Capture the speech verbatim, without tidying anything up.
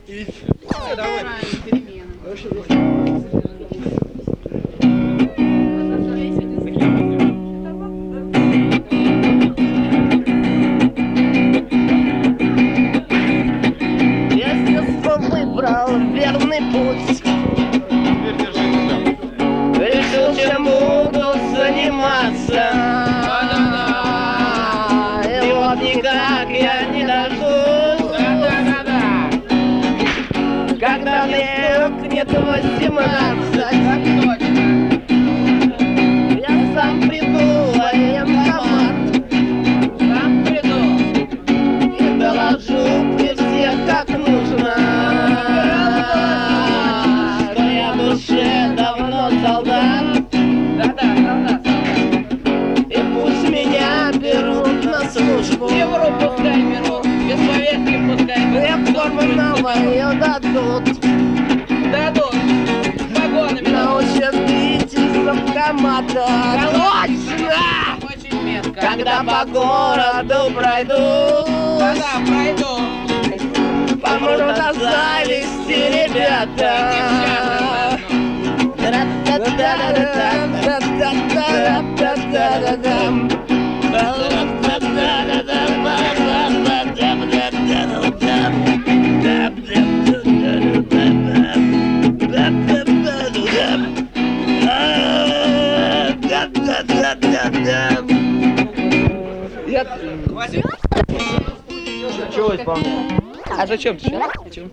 Давай. Я с детства выбрал верный путь. Решил, чем буду заниматься. И вот никак я не дождусь, когда мне нет восемнадцать. Я сам приду в военкомат, сам приду и доложу при всех, как нужно, что я в душе давно солдат. Да-да, солдат, солдат. И пусть меня берут на службу. Евро пускай берут, без повестки пускай берут. Мне форму новую дадут. Дадут, с погонами Научат бить из автомата. Точно! очень метко. Когда по городу пройду, Да-да, пройду. помрут от зависти ребята. Я... Хватит. Чего исполняю? А зачем ты? Зачем?